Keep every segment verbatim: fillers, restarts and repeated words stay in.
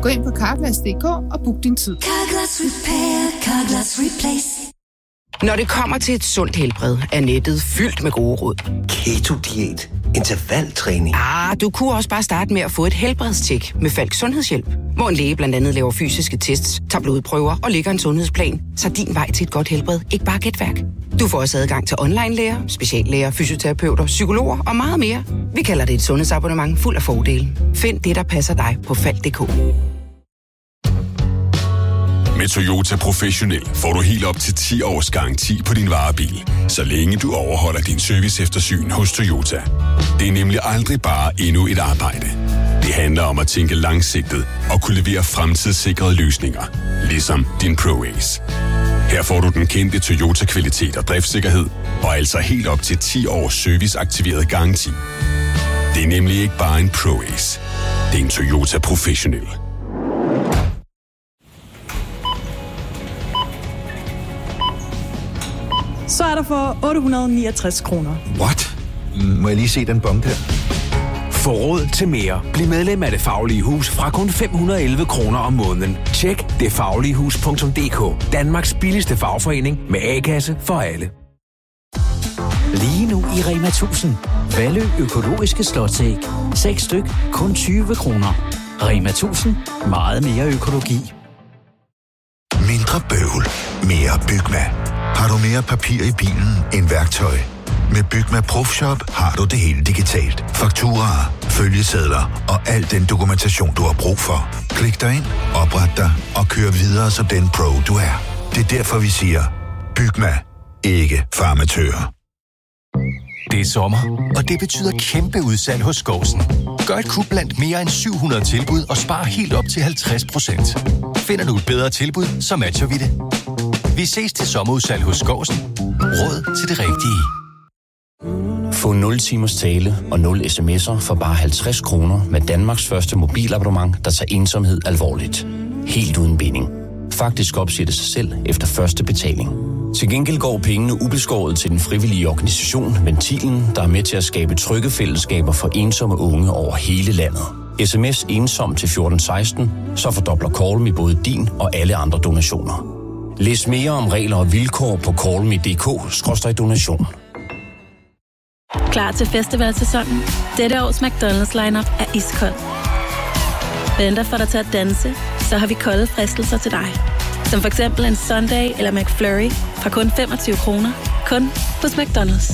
Gå ind på carglass punktum d k og book din tid. Carglass Repair, Carglass Replace. Når det kommer til et sundt helbred, er nettet fyldt med gode råd. Keto-diæt, intervaltræning. Ah, du kunne også bare starte med at få et helbredstjek med Falk Sundhedshjælp, hvor en læge blandt andet laver fysiske tests, tager blodprøver og lægger en sundhedsplan, så din vej til et godt helbred ikke bare er gætværk. Du får også adgang til online-læger, speciallæger, fysioterapeuter, psykologer og meget mere. Vi kalder det et sundhedsabonnement fuld af fordele. Find det, der passer dig på falk punktum d k. Med Toyota Professionel får du helt op til ti års garanti på din varebil, så længe du overholder din serviceeftersyn hos Toyota. Det er nemlig aldrig bare endnu et arbejde. Det handler om at tænke langsigtet og kunne levere fremtidssikrede løsninger, ligesom din ProAce. Her får du den kendte Toyota-kvalitet og driftssikkerhed, og altså helt op til ti års serviceaktiveret garanti. Det er nemlig ikke bare en ProAce. Det er en Toyota Professionel. Så er der for otte hundrede niogtres kroner. What? Må jeg lige se den bong der? Få råd til mere. Bliv medlem af Det Faglige Hus fra kun fem hundrede og elleve kroner om måneden. Tjek det faglige hus punktum d k. Danmarks billigste fagforening med A-kasse for alle. Lige nu i Rema tusind. Valø økologiske slåsæg. seks styk, kun tyve kroner. Rema tusind. Meget mere økologi. Mindre bøvl. Mere Bygma. Har du mere papir i bilen end værktøj? Med Bygma ProFshop har du det hele digitalt. Fakturaer, følgesedler og al den dokumentation, du har brug for. Klik dig ind, opret dig og kør videre som den pro, du er. Det er derfor, vi siger, Bygma. Ikke farmatører. Det er sommer, og det betyder kæmpe udsalg hos Skovsen. Gør et kup blandt mere end syv hundrede tilbud og spar helt op til halvtreds procent. Finder du et bedre tilbud, så matcher vi det. Vi ses til sommerudsalg hos Skovsen. Råd til det rigtige. Få nul timers tale og nul sms'er for bare halvtreds kroner med Danmarks første mobilabonnement, der tager ensomhed alvorligt. Helt uden binding. Faktisk opsætter sig selv efter første betaling. Til gengæld går pengene ubeskåret til den frivillige organisation Ventilen, der er med til at skabe trygge fællesskaber for ensomme unge over hele landet. Sms ensom til fjorten seksten, så fordobler Callme både din og alle andre donationer. Læs mere om regler og vilkår på callme punktum d k skråstreg donation. Klar til festivalsæsonen? Dette års McDonald's lineup er iskold. Venter for dig til at danse, så har vi kolde fristelser til dig. Som for eksempel en Sunday eller McFlurry fra kun femogtyve kroner. Kun hos McDonald's.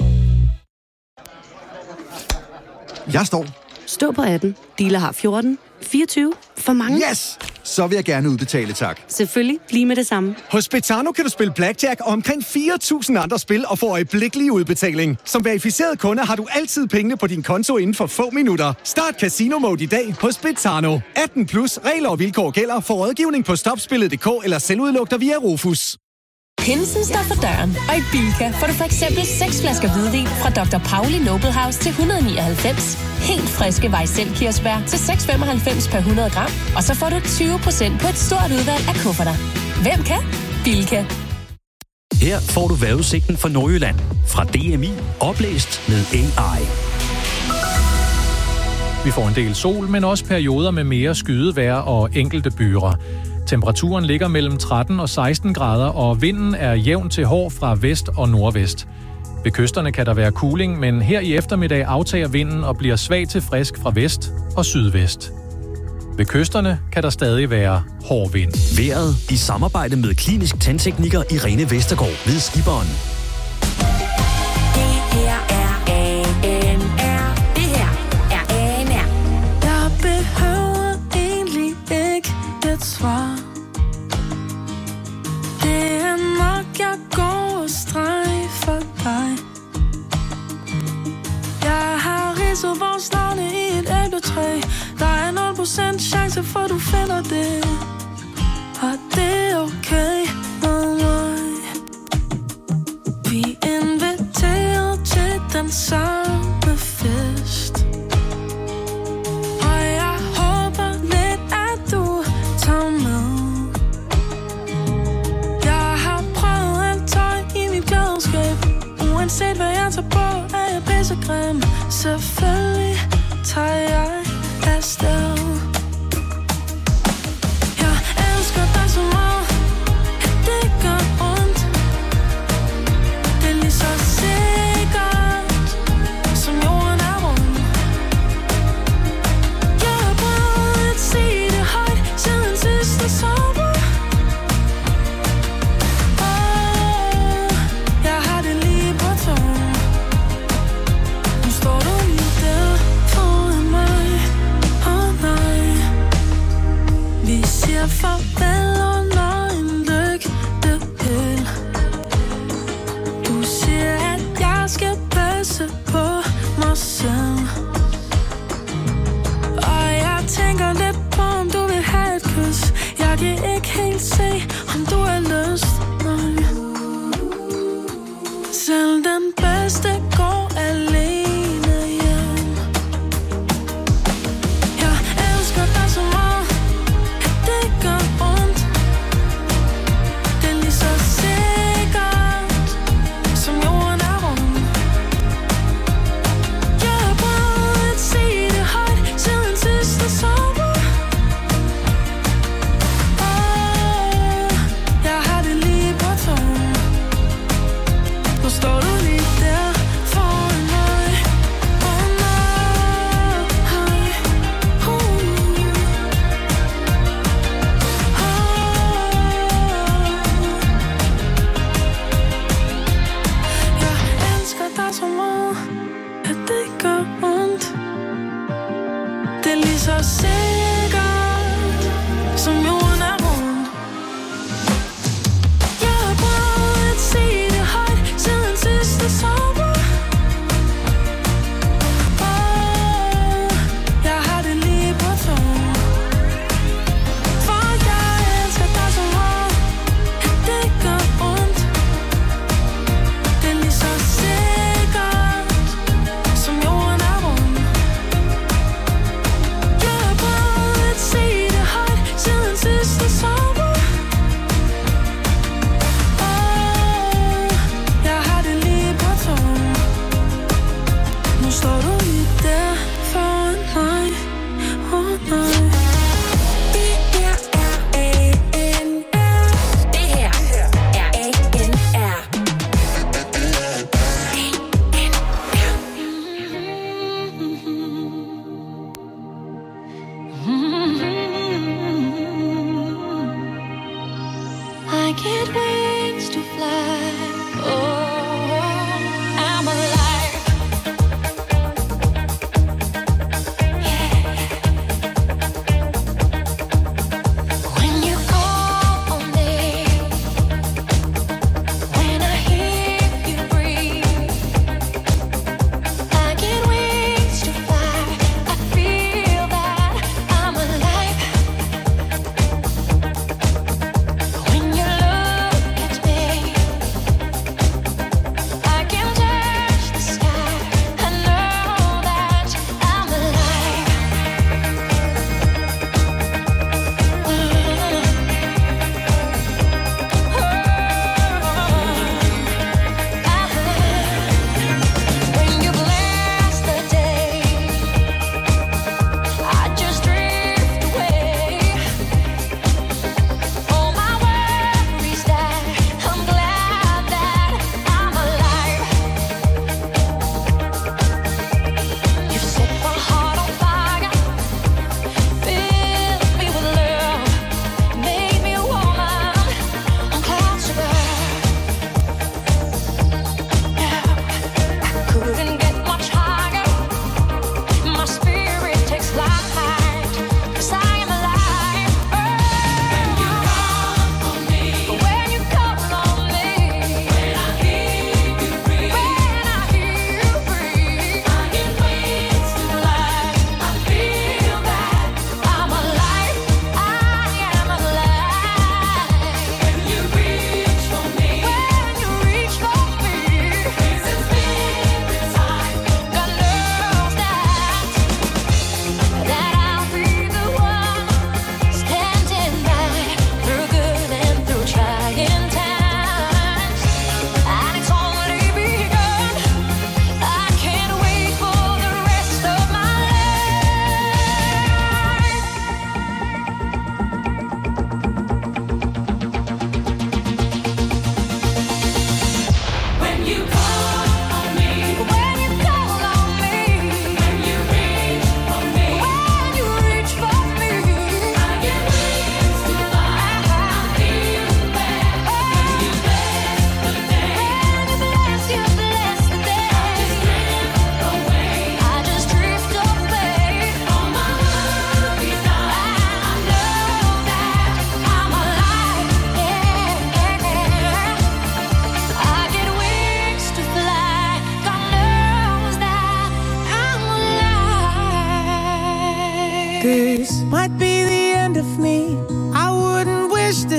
Jeg står. Stå på appen. Dealer har fjorten. fireogtyve. For mange. Yes! Så vil jeg gerne udbetale, tak. Selvfølgelig. Lige med det samme. Hos Betano kan du spille blackjack og omkring fire tusind andre spil og få øjeblikkelig udbetaling. Som verificeret kunde har du altid pengene på din konto inden for få minutter. Start Casino Mode i dag hos Betano. atten plus. Regler og vilkår gælder. For rådgivning på stopspillet punktum d k eller selvudlugter via Rufus. Pinsen står for døren, og i Bilka får du for eksempel seks flasker hvidvin fra doktor Pauli Noble House til et hundrede og nioghalvfems. Helt friske Weissel-kirsebær til seks komma femoghalvfems per hundrede gram. Og så får du tyve procent på et stort udvalg af kufferter. Hvem kan? Bilka. Her får du vejrudsigten for Nordjylland. Fra D M I. Oplæst med A I. Vi får en del sol, men også perioder med mere skydevejr og enkelte byger. Temperaturen ligger mellem tretten og seksten grader, og vinden er jævn til hård fra vest og nordvest. Ved kysterne kan der være kuling, men her i eftermiddag aftager vinden og bliver svag til frisk fra vest og sydvest. Ved kysterne kan der stadig være hård vind. Vejret i samarbejde med Klinisk Tandtekniker Irene Vestergaard ved Skiberen. Det her er A N R. Det her er A N R. Jeg behøver egentlig ikke et svar. Det er nok, jeg går og streg for dig. Jeg har ridset vores navne i et æbletræ. Der er nul procent chance for, du finder det. Og det er okay med mig. Vi inviterer til den samme fest. Og jeg håber lidt, at du tager med. Jeg har prøvet alt tøj i mit klædeskab. Uanset hvad jeg tager på, er jeg pissegrim. Selvfølgelig tager jeg afsted. farvel under en lygtepæl. Du siger, at jeg skal passe på mig selv. Og jeg tænker lidt på, om du vil have et kys. Jeg kan ikke helt se, om du har lyst. Nej. Selv den bedste går alene hjem. Jeg elsker dig så meget, at det gør ondt. Det er lige så sikkert, som jorden er rund. Jeg har prøvet at sige det højt siden sidste sommer. Og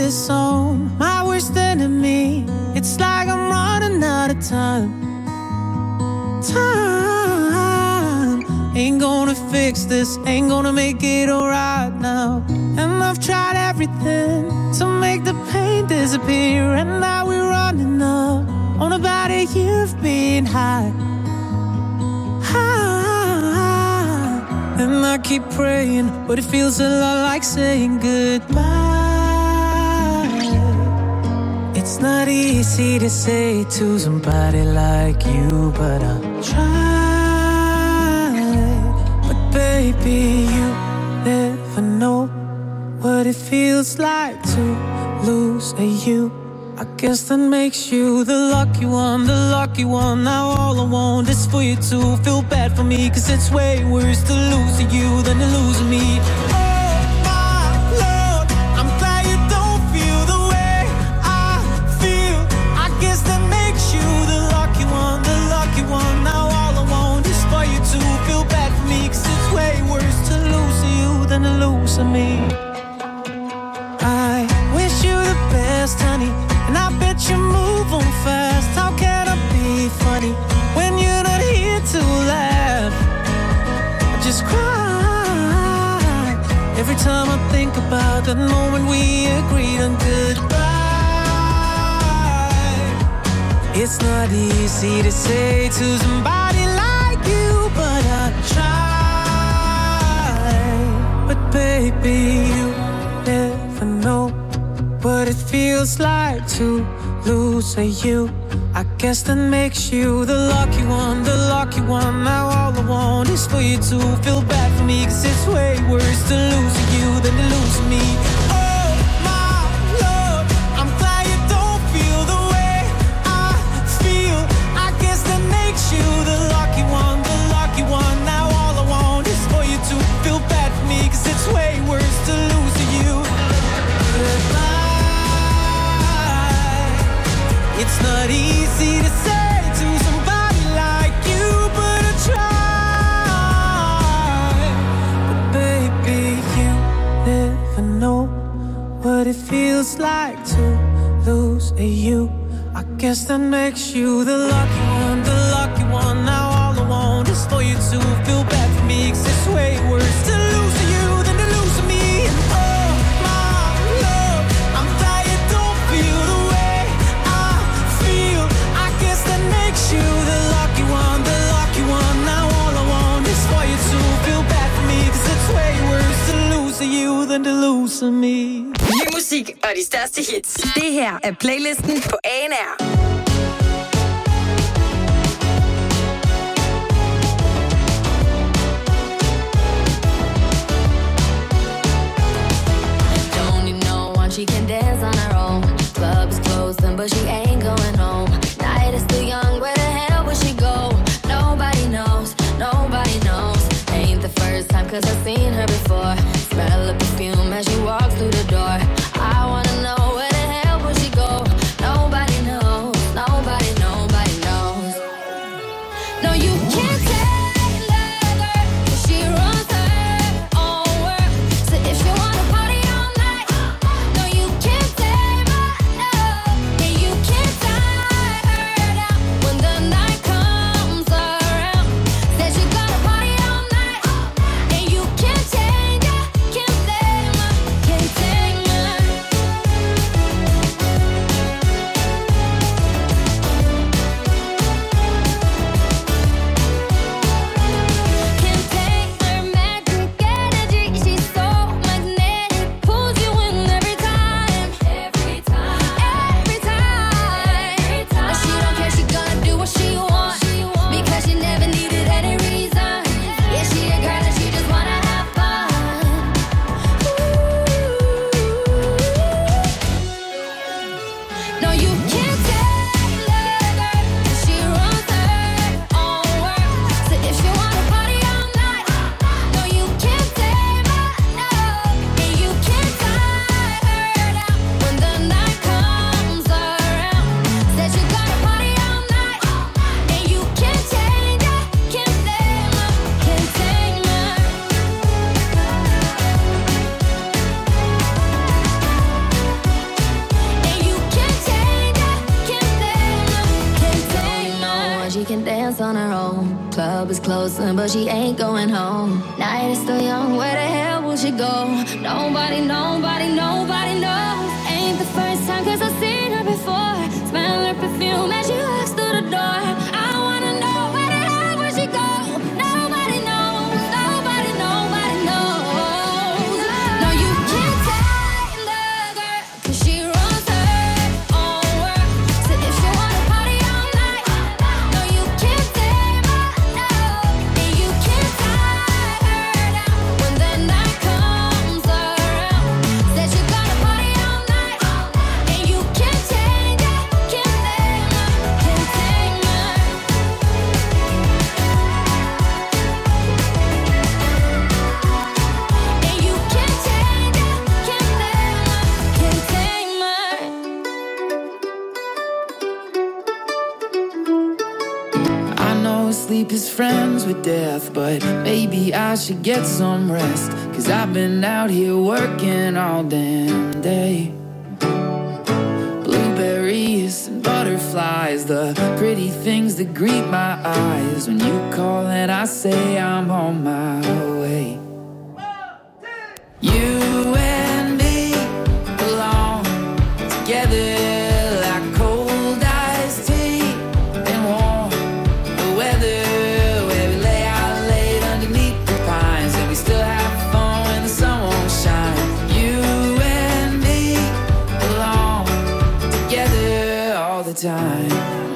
this song, my worst enemy. It's like I'm running out of time. Time ain't gonna fix this, ain't gonna make it alright now. And I've tried everything to make the pain disappear, and now we're running up on about a year of being high. High. And I keep praying, but it feels a lot like saying goodbye. It's not easy to say to somebody like you, but I'll try. But baby, you never know what it feels like to lose a you. I guess that makes you the lucky one, the lucky one. Now all I want is for you to feel bad for me, 'cause it's way worse to lose you than to lose me. Oh my Lord, I'm glad you don't feel the way I feel. I guess that makes you the lucky one, the lucky one. Now all I want is for you to feel bad for me, 'cause it's way worse to lose you than to lose me. I wish you the best, honey, and I bet you move on fast. How can I be funny when you're not here to laugh? I just cry every time I think about that moment we agreed on goodbye. It's not easy to say to somebody like you, but I try. But baby, you never know what it feels like to lose a you. I guess that makes you the lucky one, the lucky one. Now all I want is for you to feel bad for me, 'cause it's way worse to lose you than to lose me. Oh my Lord, I'm glad you don't feel the way I feel. I guess that makes you the lucky one, the lucky one. Now all I want is for you to feel bad for me, 'cause it's way worse to lose you. Goodbye. It's not easy to say to somebody like you, but I try. But baby, you never know what it feels like to lose a you. I guess that makes you the lucky one, the lucky one. Now all I want is for you to feel bad for me, 'cause it's way worse to lose you than to lose me. And oh my Lord, I'm glad you don't feel the way I feel. I guess that makes you the lucky one, the lucky one. Now all I want is for you to feel bad for me, 'cause it's way worse to lose you than to lose me. Ny musik og de største hits. Det her er playlisten på A N R. She can dance on her own. Club is closing, but she ain't going home. Night is still young, where the hell will she go? Nobody knows, nobody knows. Ain't the first time, 'cause I've seen her before. Smell of perfume as she walks through the door. I wanna know, where the hell will she go? Nobody knows. Club is closing, but she ain't going home. Night is still young, where the hell will she go? Nobody, nobody, nobody knows. Ain't the first time, cause I've seen her before. Smell her perfume as she walks through the door. I wanna know, where the hell will she go? Nobody knows, nobody, nobody knows. No, you can't take the girl, cause she runs her own world. So if she wanna party all night, no, you can't take my love. And you can't tie her down when the night comes around. Said you gotta party all night, and you can't change it, can't take my, can't take my. And you can't change it, can't take my, can't take my. I know sleep is friends with death, but maybe I should get some rest. Cause I've been out here working all damn day. Blueberries and butterflies, the pretty things that greet my eyes. When you call and I say I'm on my way. You and me belong together like cold iced tea and warm the weather, where we lay out late underneath the pines, and we still have fun when the sun won't shine. You and me belong together all the time.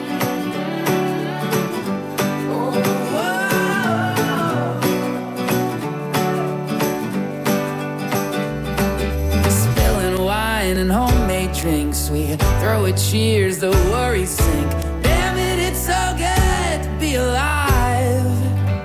Spilling wine and homemade drinks, we throw a cheers, the worries sink. Damn it, it's so good to be alive.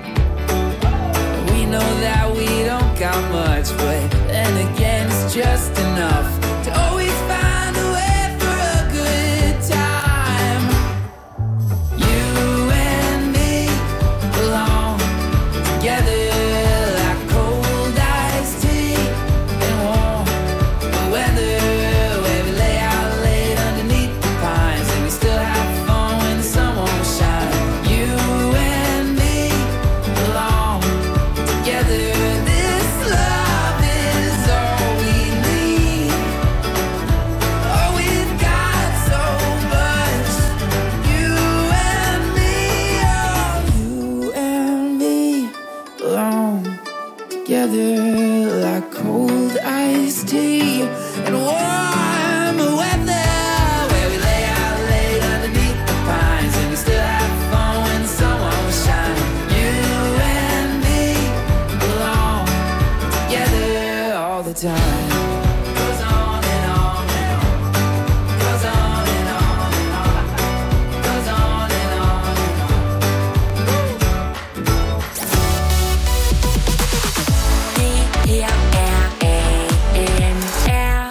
We know that we don't got much, but then again it's just enough to always find a way for a good time. You and me belong together like cold iced tea and warm the weather, where we lay out late underneath the pines, and we still have fun when the sun won't shine. You and me belong together. This love is all we need. Oh, we've got so much. You and me, oh, you and me belong together like cold iced tea and warm weather, where we lay out late underneath the pines, and we still have fun when the sun won't shine. You and me belong together all the time. Goes on and on and on. Goes on and on and on. Goes on and on and on. Det her er A N R.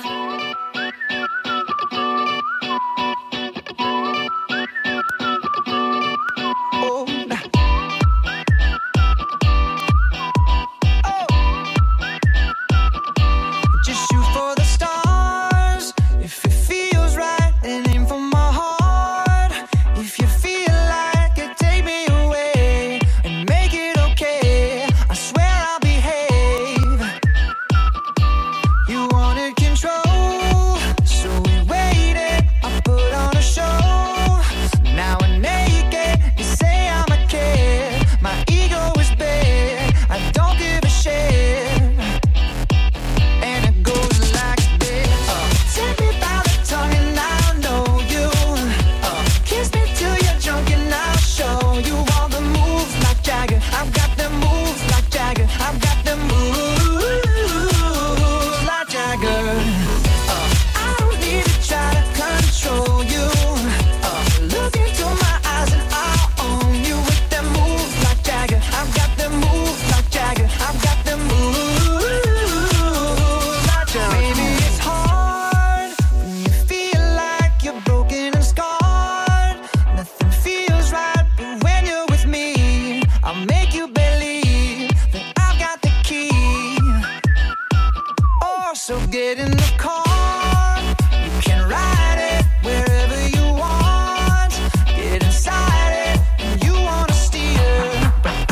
Just shoot for the stars if it feels right, and aim for my heart. If you feel like it, take me away and make it okay. I swear I'll behave. You wanted control, so we waited. I put on a show. Now we're naked. You say I'm a kid. My ego is big. I don't give a shit. And it goes like this. Uh, take me by the tongue and I'll know you. Uh, kiss me till you're drunk and I'll show you all the moves like Jagger. I've got them moves like Jagger. I've got them moves like Jagger. Uh, I don't need to try to control you. Uh, look into my eyes and I'll own you with them moves like Jagger. I've got them moves like Jagger. I've got them moves like Jagger. Maybe it's hard when you feel like you're broken and scarred. Nothing feels right, but when you're with me, I'll make you believe that I've got the key. Oh, so get in the car. You can ride it wherever you want. Get inside it, and you wanna steer. But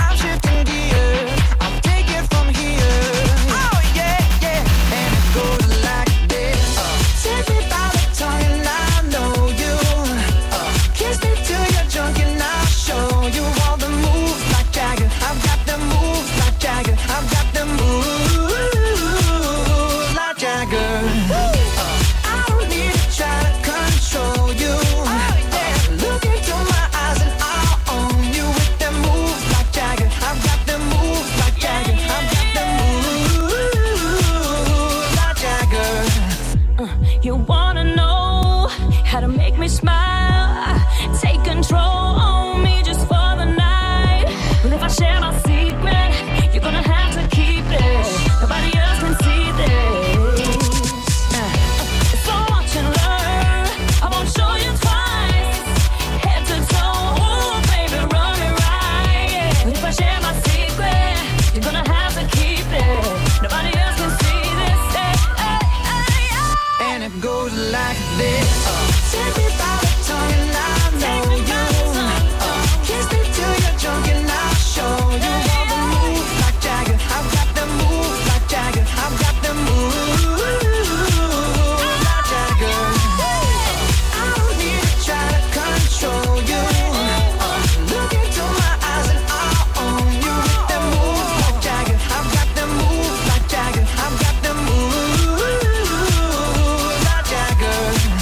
how to make me smile. Take control on me just for the night. But if I share my secret, you're gonna have to keep it. Nobody else can see this. So watch and learn. I won't show you twice. Head to toe, ooh, baby, run it right. But if I share my secret, you're gonna have to keep it. Nobody else can see this. Hey, hey, hey, hey. And it goes like this. Take me by the tongue and I know you. Uh, kiss me till you're drunk and I'll show you all the moves like Jagger. I've got the moves like Jagger. I've got the moves like Jagger. I don't need to try to control you. Uh, look into my eyes and I'll own you with the moves like Jagger. I've got the moves like Jagger. I've got the moves like Jagger.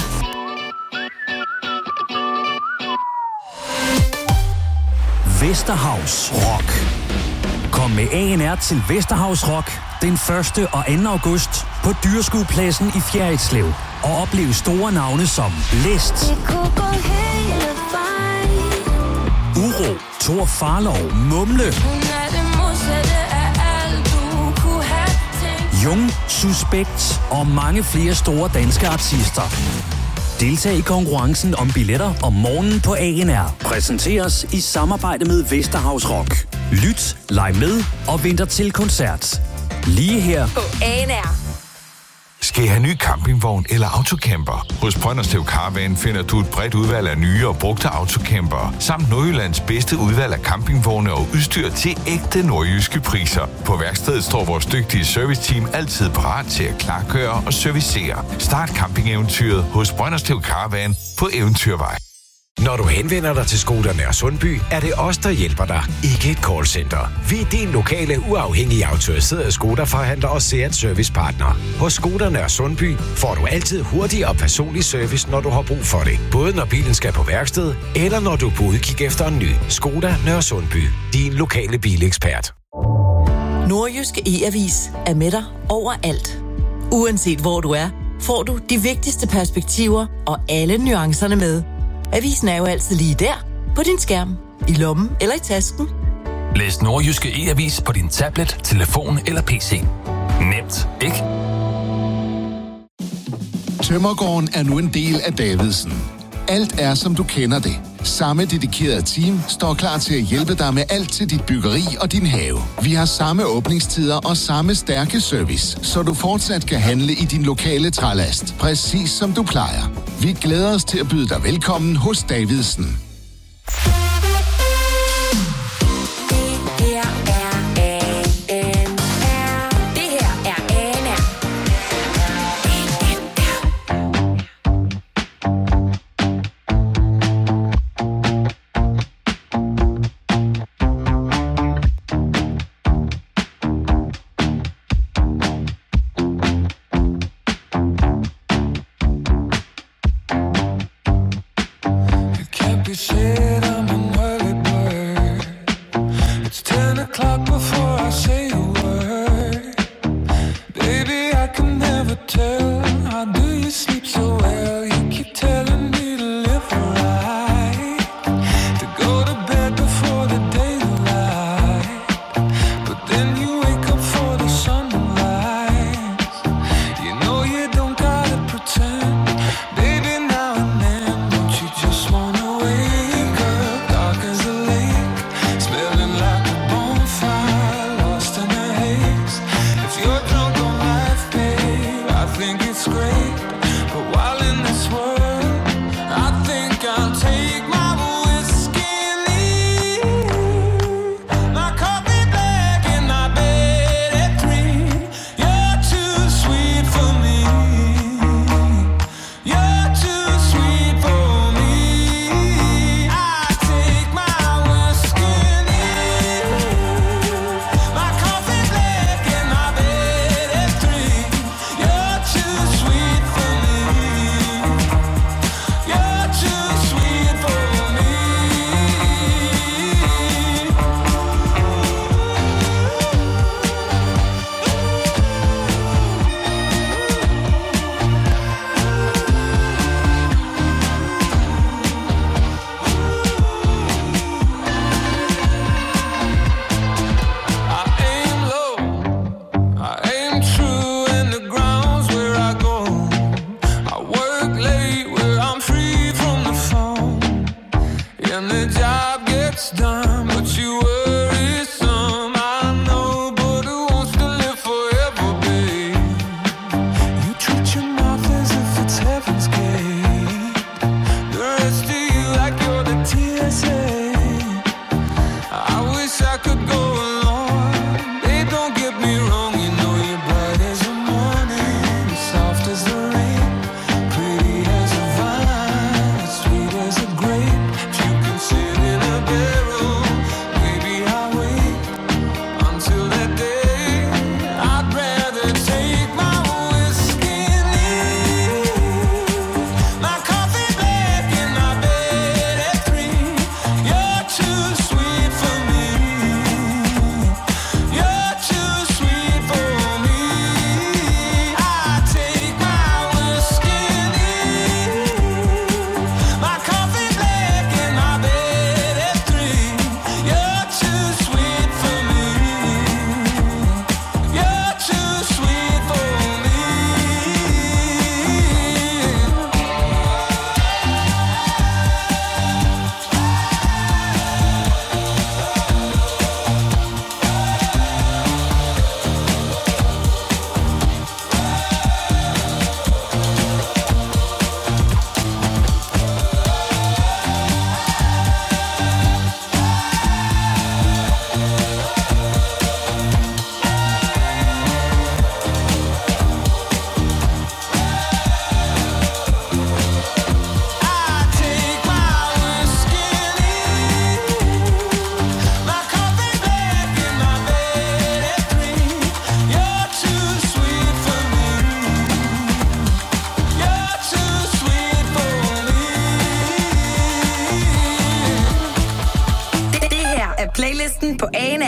Vesterhavs Rock. Kom med A N R til Vesterhavs Rock den første og anden august på Dyrskuepladsen i Fjerritslev. Og oplev store navne som Blæst, Uro, Thor Farlov, Mumle, Jung, Suspekt og mange flere store danske artister. Deltag i konkurrencen om billetter om morgenen på A N R. Præsenteres i samarbejde med Vesterhavs Rock. Lyt, leg med og venter til koncert. Lige her På A N R. Skal I have ny campingvogn eller autocamper? Hos Brønderslev Caravan finder du et bredt udvalg af nye og brugte autocamper, samt Nordjyllands bedste udvalg af campingvogne og udstyr til ægte nordjyske priser. På værkstedet står vores dygtige serviceteam altid parat til at klargøre og servicere. Start campingeventyret hos Brønderslev Caravan på Eventyrvej. Når du henvender dig til Skoda Nørre Sundby, er det os, der hjælper dig, ikke et callcenter. Vi er din lokale, uafhængige autoriserede Skoda-forhandler og Seat Servicepartner. Hos Skoda Nørre Sundby får du altid hurtig og personlig service, når du har brug for det. Både når bilen skal på værksted, eller når du er på udkig efter en ny. Skoda Nørre Sundby. Din lokale bilekspert. Nordjyske E-Avis er med dig overalt. Uanset hvor du er, får du de vigtigste perspektiver og alle nuancerne med. Avisen er jo altid lige der, på din skærm, i lommen eller i tasken. Læs Nordjyske E-Avis på din tablet, telefon eller P C. Nemt, ikke? Tømmergården er nu en del af Davidsen. Alt er, som du kender det. Samme dedikerede team står klar til at hjælpe dig med alt til dit byggeri og din have. Vi har samme åbningstider og samme stærke service, så du fortsat kan handle i din lokale trælast, præcis som du plejer. Vi glæder os til at byde dig velkommen hos Davidsen.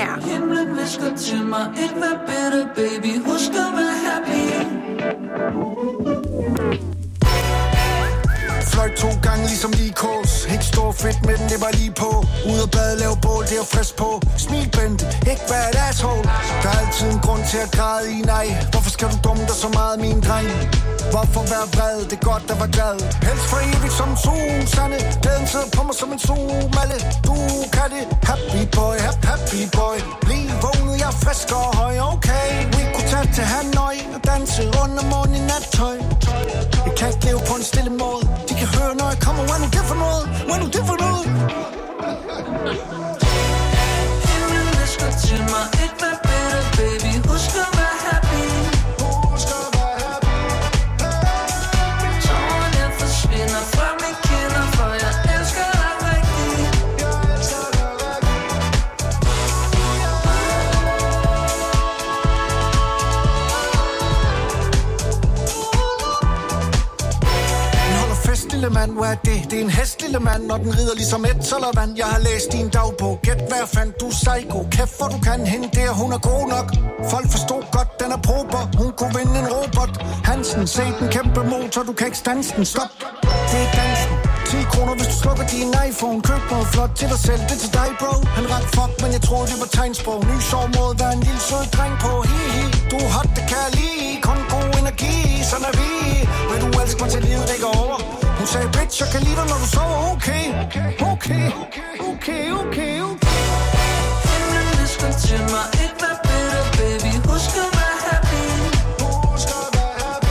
her. Himlen visker til mig, ikke vær bitter, baby. Husk at være happy. Fløjt to gange ligesom lige kås. Helt stor fedt med den, det var lige på. Ude og bade, lave bål, det er frisk på. Smil, Bente, ikke vær et asshole. Der er altid en grund til at græde i, nej. Hvorfor skal du dumme dig så meget, min dreng? Hvorfor være vred, det er godt at være glad. Helst for evigt som en sol, sande. Glæden sidder på mig som en solmalle. Du kan det, happy boy, happy, happy boy. Bliv vågnet, jeg er frisk og høj, okay. Vi kunne tage til Hanoi og danse rundt om morgen i nattøj. Jeg kan ikke leve på en stille måde. De kan høre, når jeg kommer, when du det for noget, when du det for noget. Himlen visker til mig, ikke vær bitter, baby. Husk at være happy. Husk at være happy. Tårerne forsvinder fra mine kinder, for jeg elsker dig rigtigt. Jeg elsker dig rigtigt. Vi holder fest, lille mand, hvad er det? Det er en hest, lille mand, når den rider ligesom et vand. Jeg har læst din dagbog, gæt hvad fandt du psycho. Kæft hvor du kan hende der, hun er god nok. Folk forstod godt, den er prober. Hun kunne vinde en robot. Hansen, se den kæmpe motor, du kan ikke standse den. Stop, det er dansen. ti kroner, hvis du slukker din iPhone. Køb noget flot til dig selv, det er til dig, bro. Han ret fuck, men jeg troede, det var tegnsprog. Ny sovmåde, vær en lille sød dreng på. Hi, hi, du er hot, det kan jeg lide. Kun god energi, sådan er vi. Vil du elske mig til livet, det går over. Hun sagde, bitch, jeg kan lide dig, når du sover. Okay, okay, okay, okay, okay. Himlen visker til mig, ikke vær bitter, baby. Husk at være happy. Husk at være happy.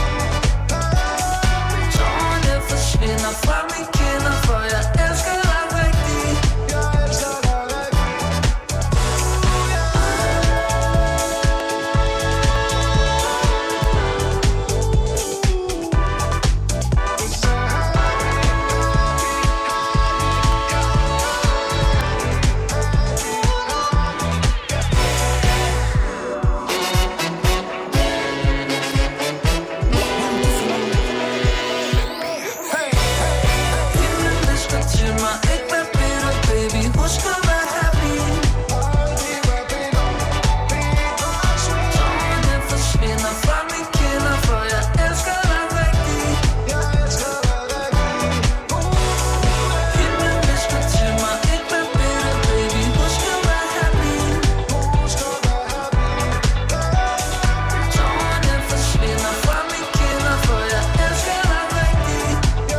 Tårerne forsvinder fra mine kinder, for jeg elsker dig rigtigt. Jeg elsker dig rigtigt. Himlen visker til mig, ikke vær bitter, baby. Husk at være happy. Tårerne forsvinder fra mine kinder, for jeg elsker dig rigtigt. Himlen visker til mig, ikke vær bitter, baby. Husk at være happy. Tårerne forsvinder fra mine kinder, for jeg elsker dig rigtigt.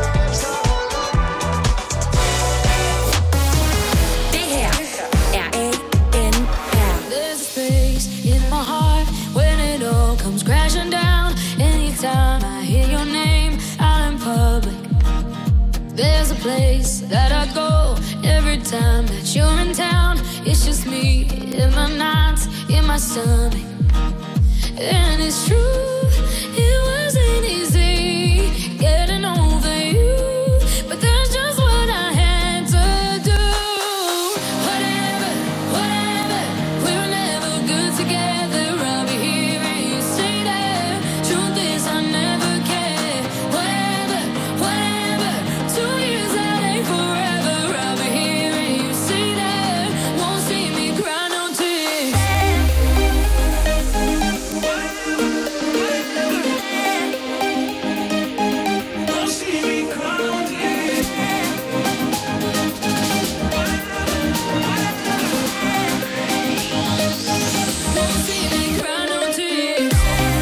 Det her er A N R. There's a space in my heart when it all comes crashing down. Anytime I hear your name out in public, there's a place that I go every time that you're in town. It's just me in my nights, in my stomach. And it's true, it wasn't easy getting over you, but that's just what I had to do. Whatever, whatever, we were never good together. I'll be here and you say that. Truth is I never cared. Whatever, whatever, two years that ain't forever. I'll be here and you say that. Won't see me cry no tears. Won't see me cry no tears.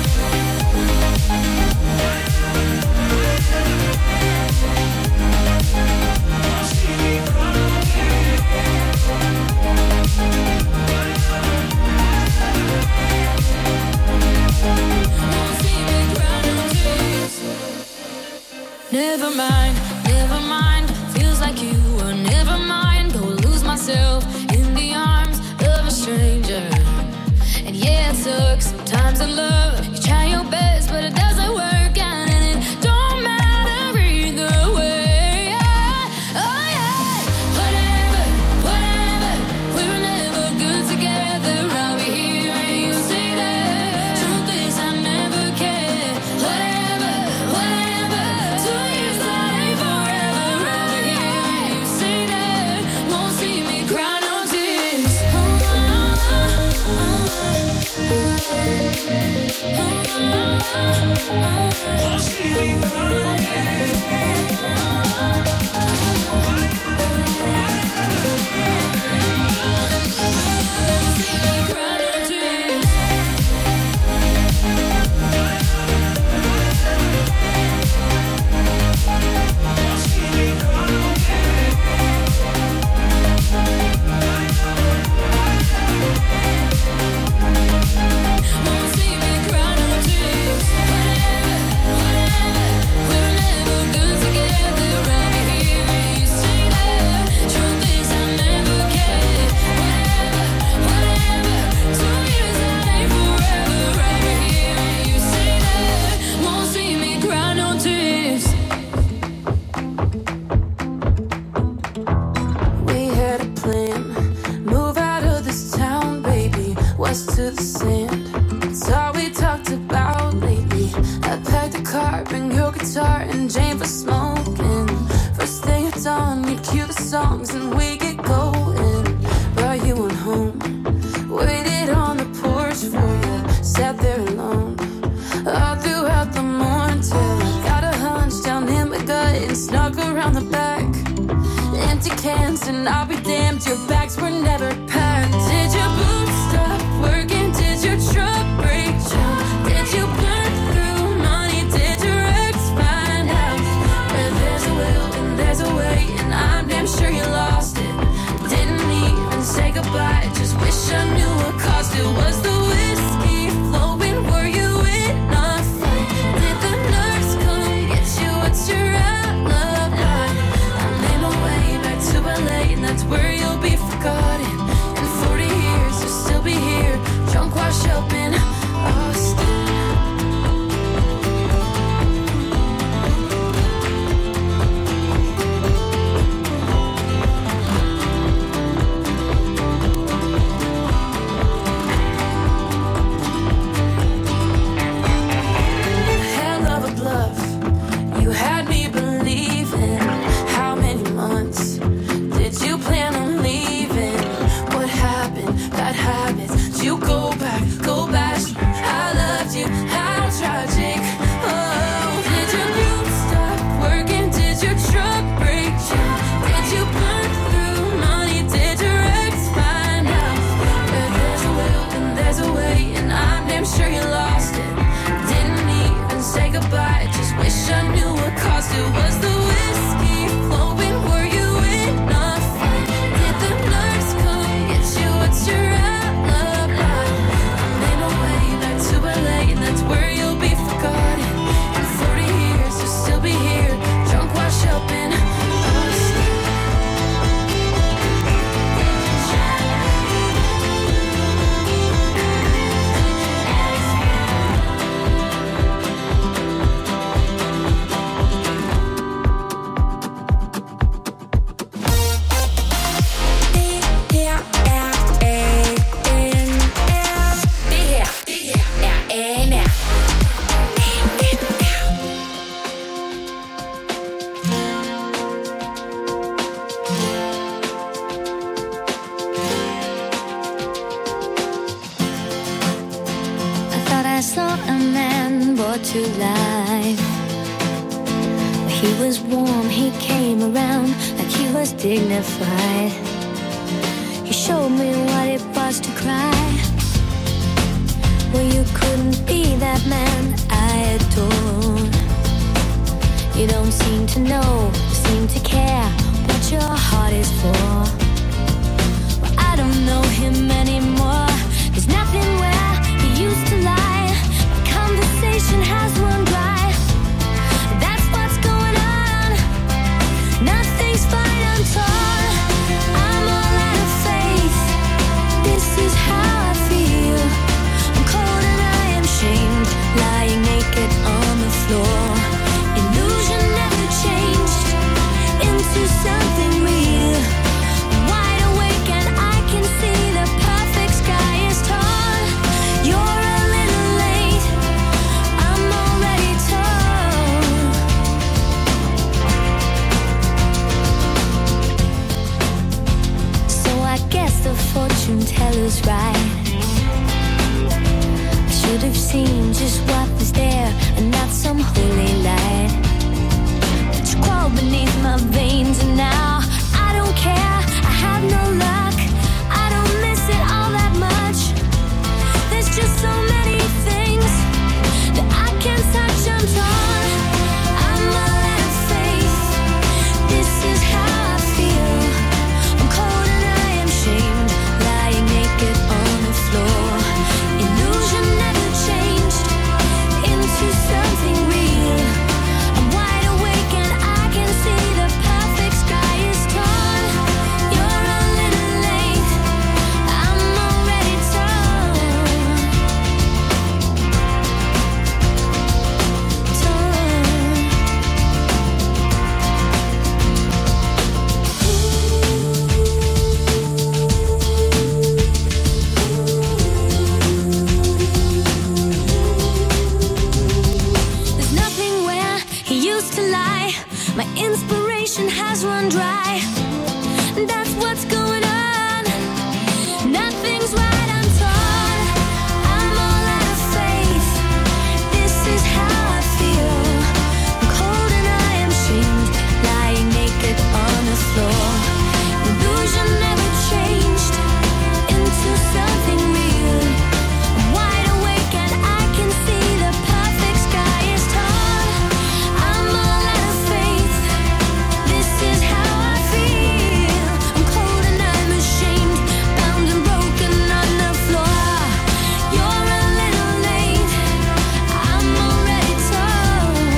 Won't see me cry no tears. Never mind, never mind. Feels like you were never mind. Go lose myself in the arms of a stranger. And yeah, it sucks sometimes in love. You try your best, but it doesn't work out, and it don't matter either way. Oh yeah, whatever, whatever. We were never good together. I'll be here and you say that. Truth is I never cared. Whatever, whatever. Two years that ain't forever. I'll be here and you say that. Won't see me cry no tears. Oh, oh, oh. your guitar and Jane for smoking. First thing at dawn, we'd cue the songs and we get going. Brought you on home, waited on the porch for you, sat there alone all throughout the morning till I got a hunch down in my gut and snuck around the back. Empty cans and I'll be damned, your bags were never packed. Did your boots stop working? Did your truck break down? Did you burn through money? Did your ex find out? Where there's a will and there's a way, and I'm damn sure you lost it. Didn't even say goodbye, just wish I knew what caused it. Was the whiskey flowing? Were you in a fight? Did the nurse come get you? What's your alibi? I made my way back to L A, and that's where you'll be forgotten. In forty years, you'll still be here, drunk, washed up in Austin. Hell of a bluff, you had me believing. How many months did you plan on leaving? What happened? Bad habits. Did you go back? Go back. I loved you. How tragic. Oh, did your boots stop working? Did your truck break down? Did you burn through money? Did your ex find out? Where there's a will and there's a way, and I'm damn sure you lost it. Didn't even say goodbye, just wish I knew what caused it. Was the whiskey flowing? Were you in a fight? Did the nurse come get you? What's your alibi? I made my way back to L A, and that's where you'll be forgotten. In forty years, you'll still be here, drunk, washed up in Austin. Her er A N R. Det her er A N R. I thought I saw a man brought to life. He was warm, he came around like he was dignified. He showed me what it was to cry. Well, you couldn't be that man I adored. You don't seem to know, seem to care what your heart is for. Well, I don't know him anymore. There's nothing where he used to lie. My conversation has run dry. That's what's going on. Nothing's fine, I'm torn. I'm all out of faith. This is how I feel. I'm cold and I am shamed, lying naked on the floor. Illusion never changed into something real. I'm wide awake and I can see the perfect sky. He used to lie. My inspiration has run dry. That's what's going on. Nothing's right, I'm torn. I'm all out of faith. This is how I feel. I'm cold and I am shamed, lying naked on the floor. Illusion never changed into something real. I'm wide awake and I can see the perfect sky is torn. I'm all out of faith. This is how I feel. I'm cold and I'm ashamed, bound and broken on the floor. You're a little late. I'm already torn.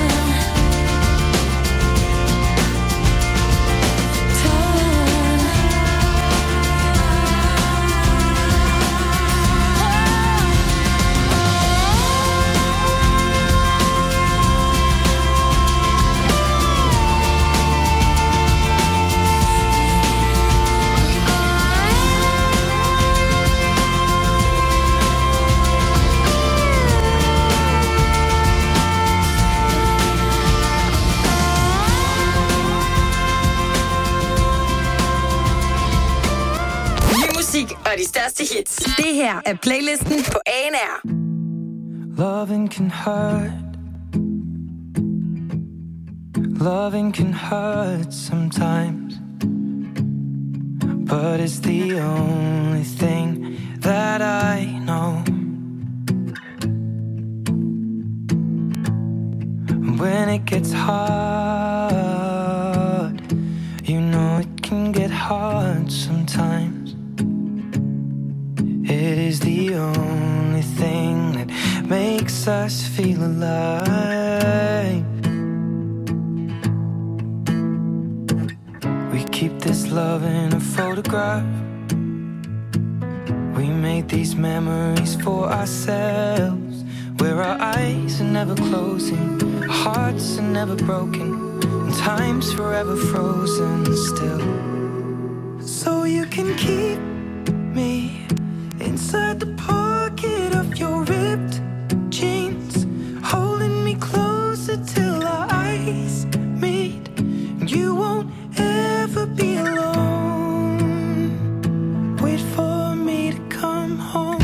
Ny musik og de største hits. Det her er playlisten på A N R. Loving can hurt. Loving can hurt sometimes. But it's the only thing that I know. When it gets hard, you know it can get hard sometimes. It is the only thing that makes us feel alive. We keep this love in a photograph. We made these memories for ourselves, where our eyes are never closing, hearts are never broken, and time's forever frozen still. So you can keep me inside the pocket of your ripped jeans, holding me closer till our eyes meet. You won't ever be alone. Wait for me to come home.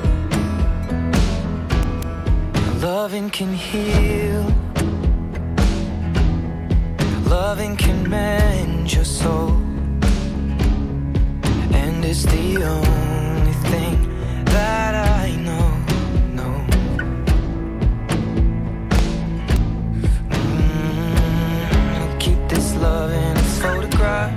Loving can heal. Loving can mend your soul. And it's the only thing that I know, no. Mm, keep this love in a photograph.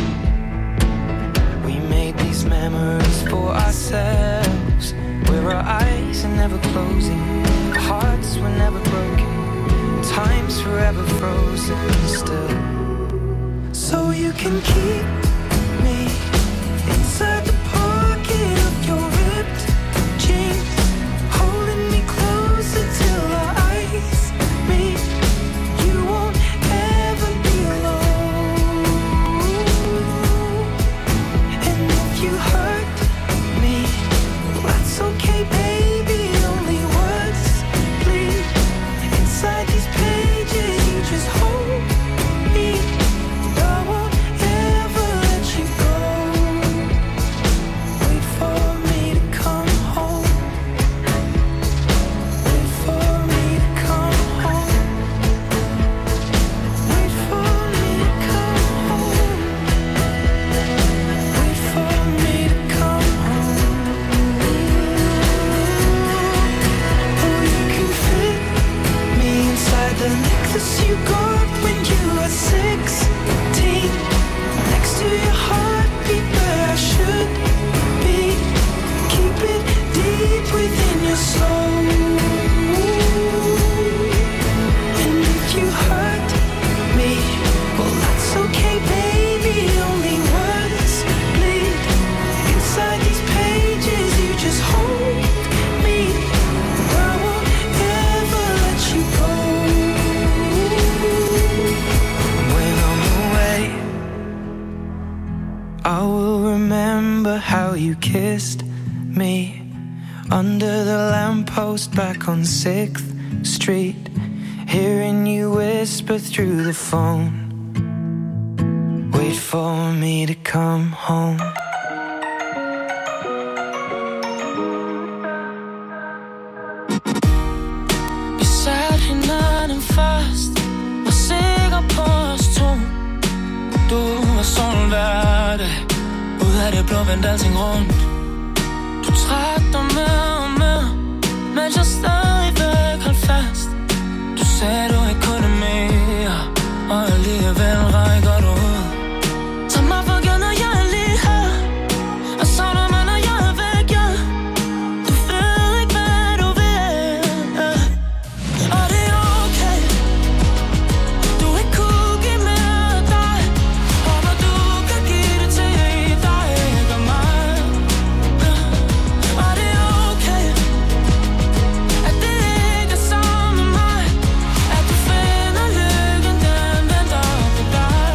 We made these memories for ourselves, where our eyes are never closing, our hearts were never broken, time's forever frozen still. So you can keep me inside the pocket of your ripped jeans, holding me closer till our eyes meet. You won't ever be alone. And if you hurt me, well, that's okay, baby. Only words bleed inside these pages. You just hold me. I won't ever let you go. Wait for me to come home. Wait for me to come home. Wait for me to come home. Wait for me to come home. Oh, you can fit me inside the necklace you got when you were sixteen, next to your heartbeat where I should be. Keep it deep within your soul. And if you hurt me, well, that's okay, baby. Only words bleed inside these pages. You just hold me. I won't ever let you go. When I'm away, I will remember how you kissed me under the lamppost back on sixth Street. hearing you whisper through the phone. Wait for me to come home. Vi satte hinanden fast, var sikker på os to. Du var solen hver dag, ud af det blå vendte alting rundt. Du trak dig med og med, mens jeg stadigvæk holdt fast. Du sagde du ikke kunne mere, og alligevel rækker du ud. Tag mig for givet, når jeg er lige her, og savner mig, når jeg er væk, ja. Du ved ikke, hvad du vil, ja. Og det er okay, du ikke kunne give mere af dig. Håber du kan give det til dig, ikke mig, ja. Og det er okay, at det ikke er sammen med mig, at du finder lykken, den venter på dig.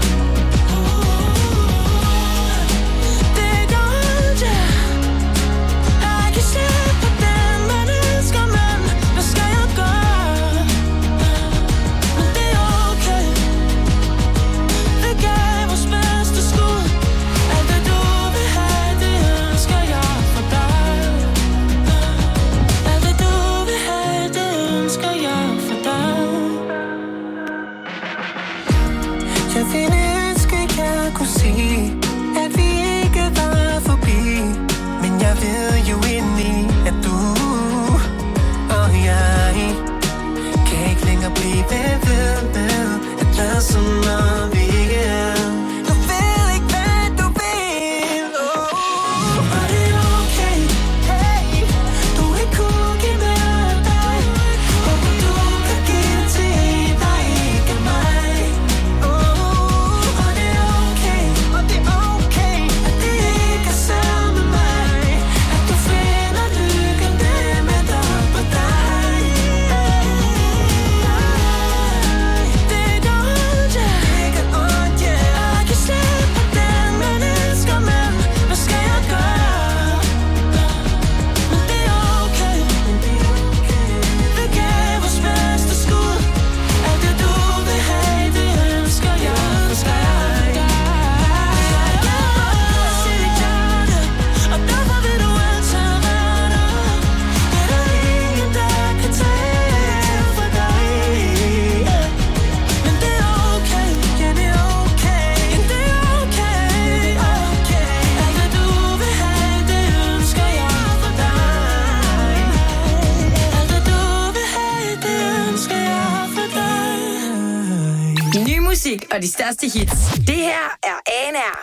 Det er godt, ja. Jeg kan slippe den, man elsker, men hvad skal jeg gøre? Men det er okay, vi gav vores bedste skud. Alt det du vil have, det ønsker jeg for dig. Alt det du vil have, det ønsker jeg for dig. Jeg ville ønske, jeg kunne sige, at vi ikke var forbi. Men jeg ved jo indeni, at du og jeg kan ikke længere blive ved med at lade som om vi ikke er. Du ved ikke, hvad du vil, oh. Og det er okay, hey, du ikke kunne give mere af dig. Håber du kan give det til dig, ikke mig, oh. Og det er okay, og det er okay, at det ikke er sammen med mig, at du finder lykken, den venter på dig. Det er godt, ja. Det er godt, ja. Jeg kan slippe den, man elsker, men hvad skal jeg gøre? Men det er okay, vi gav vores bedste skud. Alt det du vil have, det ønsker jeg for dig. Og derfor vil du altid være der. Det er der ingen, der kan tage for dig. Men det er okay, ja, det er okay. Det er okay, okay. Alt det du vil have, det ønsker jeg for dig. Alt det du vil have, det ønsker jeg for dig. Ny musik og de største hits. Det her er A N R.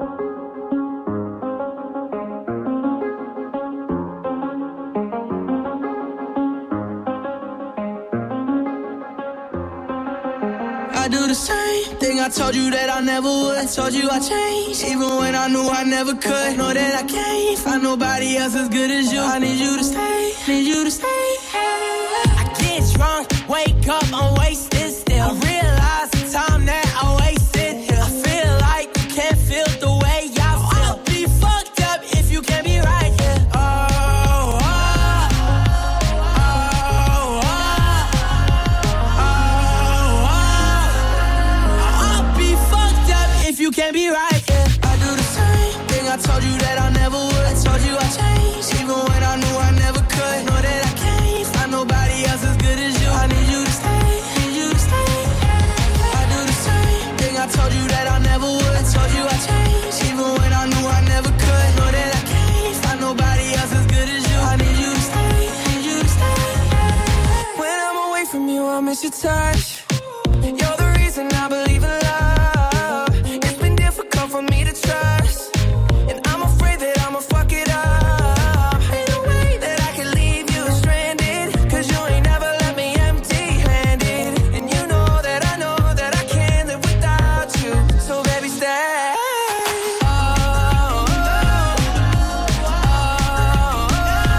I do the same thing I told you that I never would. I told you I changed, even when I knew I never could. Know that I can't find nobody else as good as you. I need you to stay, need you to stay. I get drunk, wake up, I'm wasted still. I realize the time that I wasted here. I feel like you can't feel the way I feel. I'll be fucked up if you can't be right here. Oh, oh, oh, oh, oh, oh. I'll be fucked up if you can't be right here. I do the same thing I told you that I never would. I told you I changed, even when I knew I never could. Know that I can't find nobody else as good as you. I need you to stay, need you to stay. I do the same thing I told you that I never would. I told you I changed, even when I knew I never could. Know that I can't find nobody else as good as you. I need you to stay, need you to stay. When I'm away from you, I miss your touch. You're the reason I believe in love. It's been difficult for me to trust, and I'm afraid that I'ma fuck it up. Ain't no way that I can leave you stranded, 'cause you ain't never left me empty-handed. And you know that I know that I can't live without you. So baby, stay. Oh, oh, oh, oh,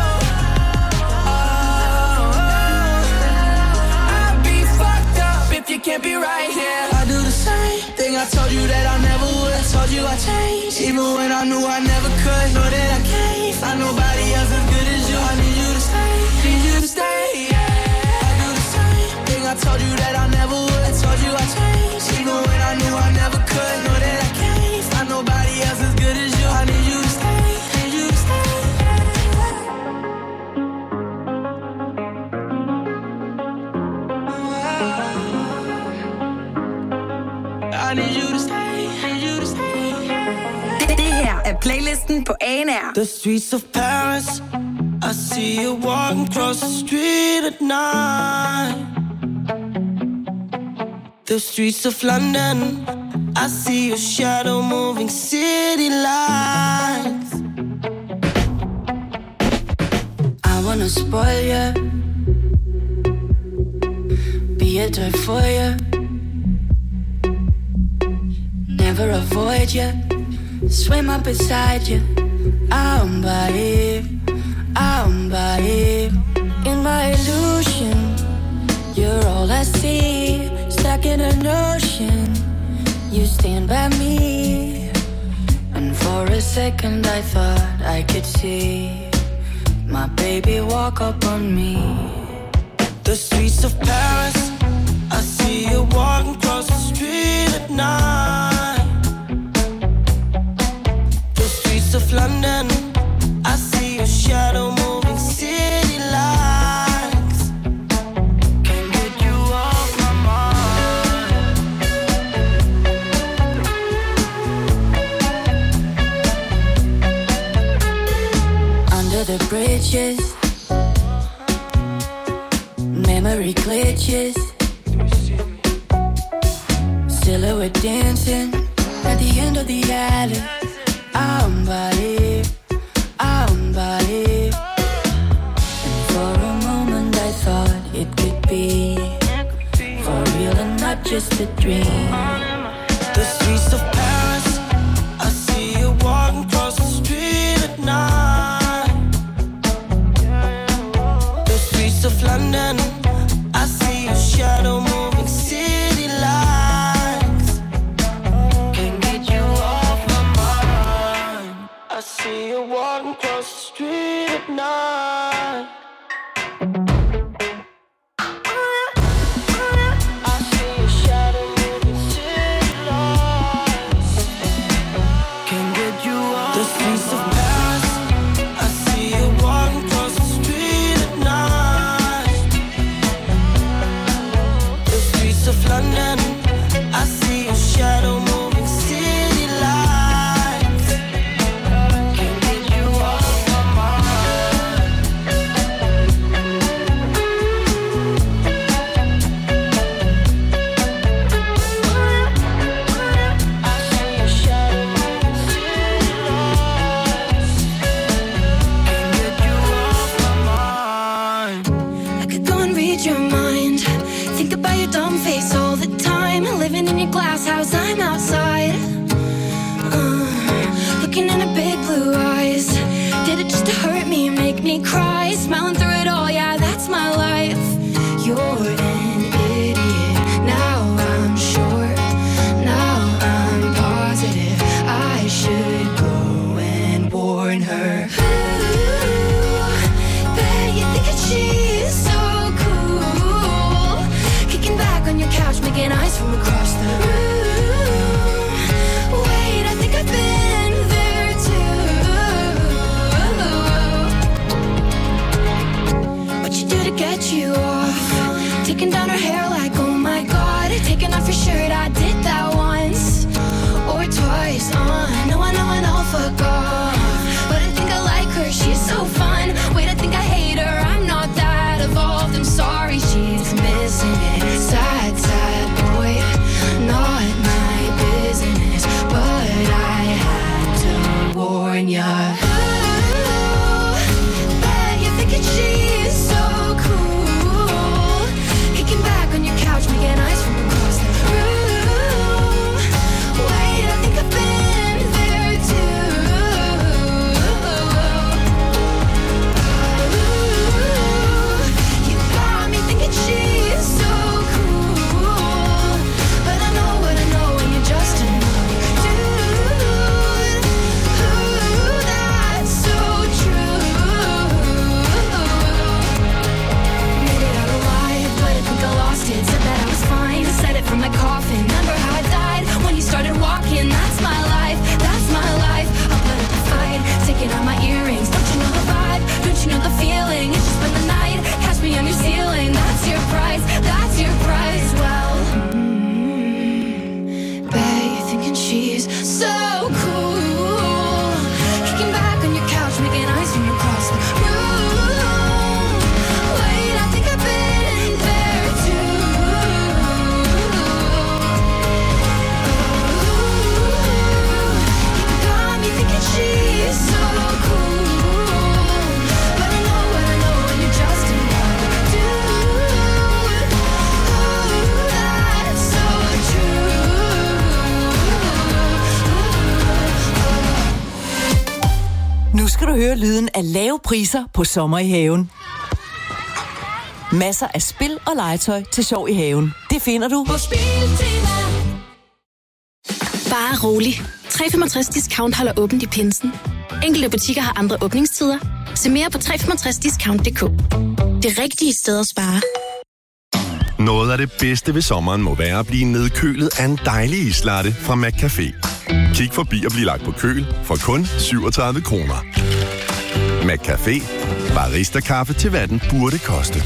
oh, oh. I'd be fucked up if you can't be right here. I do the same thing I told you that I never would. I told you I changed, even when I knew I never could. Know that I can't find nobody else as good as you. I need you to stay, need you to stay. I do the same thing I I told you that I never would. I told you I changed, even when I knew I never could. Know that I can't find nobody else as good as you. I need you to stay, need you to stay. I need you to stay, need you to stay. Det her er playlisten på A N R. The streets of Paris, I see you walking across the street at night. The streets of London, I see your shadow moving city lights. I wanna spoil you, be a toy for you, never avoid you, swim up beside you. I'm by it, I'm by it. In my illusion, you're all I see. Stuck in an ocean, you stand by me. And for a second I thought I could see my baby walk up on me. The streets of Paris, I see you walking across the street at night. The streets of London, I see your shadow moving city lights. Can't get you off my mind. Under the bridges, memory glitches, silhouette dancing at the end of the alley. I'm by it, I'm by it. And for a moment I thought it could be for real and not just a dream. The streets of Paris, I see you walking across the street at night. The streets of London, I see your shadow moving city lights. Can't get you off my mind. I see you walking across the street at night. I see your shadow moving city lights. Can't get you off the streets of Paris. I see you walking across the street at night. The streets of London, I see your shadow moving city lights. Can't get you off my mind. I see your shadow moving city lights. Can't get you off my mind. I could go and read your mind, think about your dumb face all the time. Living in your glass house, I'm outside, uh, looking in her big blue eyes. Did it just to hurt me, make me cry? Smiling through it all, yeah, that's my life. You're an idiot, now I'm sure, now I'm positive I should go and warn her. Ooh, bet you think that she's so cool, kicking back on your couch, making eyes from across the room. Wait, I think I've been there too. What you do to get you off? Taking down her hair like, oh my god. Taking off your shirt, I did that once or twice. Uh, no, I know, I know, fuck off. But I think I like her, she's so fun. Wait, I think I hate her, I'm not that evolved. I'm sorry, she's missing it. Sad, sad boy, not my business, but I had to warn ya. Ooh, bet you're thinking she's so cool, kicking back on your couch, making eyes from across the room. du høre lyden af lave priser på sommer i haven. Masser af spil og legetøj til sjov i haven. Det finder du på Spiltema. Bare rolig. tre komma femogtres discount holder åbent i pinsen. Enkelte butikker har andre åbningstider. Se mere på tre femogtres discount punktum d k. Det rigtige sted at spare. Noget af det bedste ved sommeren må være at blive nedkølet af en dejlig islatte fra McCafé. Kig forbi og bliv lagt på køl for kun syvogtredive kroner. McCafé. Barista-kaffe til hvad den burde koste.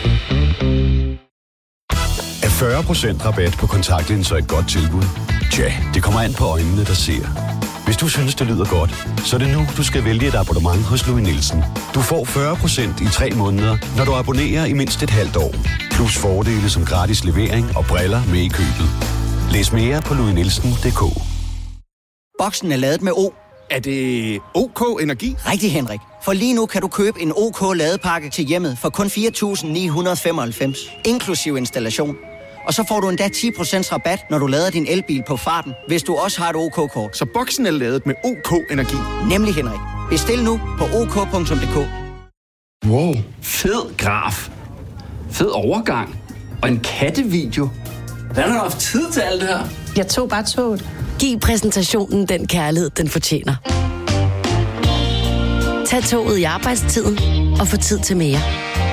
Er fyrre procent rabat på kontaktlinser et godt tilbud? Tja, det kommer an på øjnene, der ser. Hvis du synes, det lyder godt, så er det nu, du skal vælge et abonnement hos Louis Nielsen. Du får fyrre procent i tre måneder, når du abonnerer i mindst et halvt år. Plus fordele som gratis levering og briller med i købet. Læs mere på louis nielsen punktum d k. Boksen er ladet med O. Er det OK Energi? Rigtig, Henrik. For lige nu kan du købe en OK ladepakke til hjemmet for kun fire tusind ni hundrede femoghalvfems, inklusiv installation. Og så får du endda ti procent rabat, når du lader din elbil på farten, hvis du også har et OK-kort. Så boksen er ladet med OK Energi? Nemlig, Henrik. Bestil nu på ok punktum d k. Wow, fed graf. Fed overgang. Og en kattevideo. Hvordan har du haft tid til alt det her? Jeg tog bare toget. Giv præsentationen den kærlighed, den fortjener. Tag toget i arbejdstiden og få tid til mere.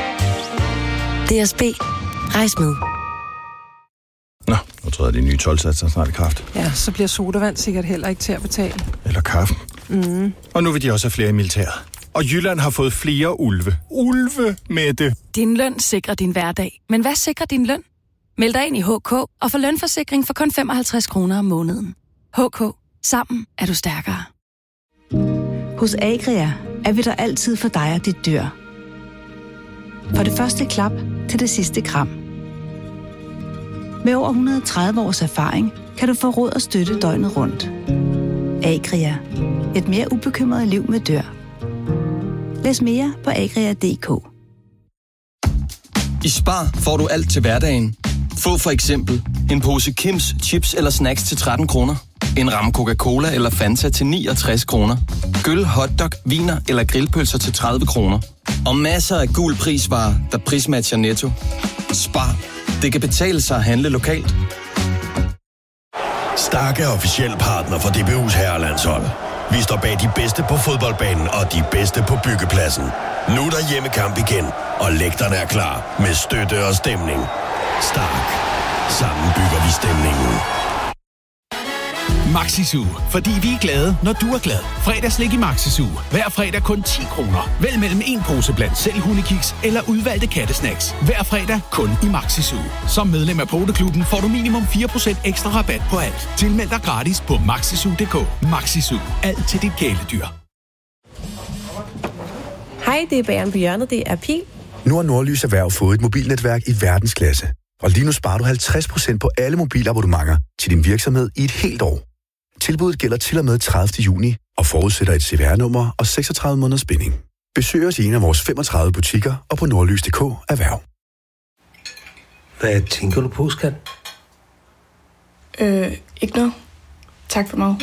D S B. Rejs med. Nå, nu tror jeg, de nye tolv-satser snart i kraft. Ja, så bliver sodavand sikkert heller ikke til at betale. Eller kaffe. Mm. Og nu vil de også have flere i militæret. Og Jylland har fået flere ulve. Ulve med det. Din løn sikrer din hverdag. Men hvad sikrer din løn? Meld dig ind i H K og få lønforsikring for kun femoghalvtreds kroner om måneden. H K. Sammen er du stærkere. Hos Agria er vi der altid for dig og dit dyr. For det første klap til det sidste kram. Med over et hundrede og tredive års erfaring kan du få råd og støtte døgnet rundt. Agria. Et mere ubekymret liv med dyr. Læs mere på agria punktum d k. I Spar får du alt til hverdagen. Få for eksempel en pose Kims chips eller snacks til tretten kroner. En ramme Coca-Cola eller Fanta til niogtres kroner. Gyll, hotdog, viner eller grillpølser til tredive kroner. Og masser af gul prisvarer, der prismatcher Netto. Spar. Det kan betale sig at handle lokalt. Stark er officiel partner for D B U's herrelandshold. Vi står bag de bedste på fodboldbanen og de bedste på byggepladsen. Nu er der hjemmekamp igen, og lægterne er klar med støtte og stemning. Stark. Sammen bygger vi stemningen. Maxisu, fordi vi er glade, når du er glad. Fredagslik i Maxisu. Hver fredag kun ti kroner. Vælg mellem en pose blandt selv hundekiks eller udvalgte kattesnacks. Hver fredag kun i Maxisu. Som medlem af Poteklubben får du minimum fire procent ekstra rabat på alt. Tilmeld dig gratis på maxisu punktum d k. Maxisu. Alt til dit kæledyr. Hej, det er Bageren på hjørnet. Det er Pil. Nu har Nordlys Erhverv fået et mobilnetværk i verdensklasse. Og lige nu sparer du halvtreds procent på alle mobilabonnementer til din virksomhed i et helt år. Tilbuddet gælder til og med tredivte juni og forudsætter et C V R-nummer og seksogtredive måneders binding. Besøg os i en af vores femogtredive butikker og på nordlys punktum d k erhverv. Hvad tænker du på, skat? Øh, ikke noget. Tak for mig.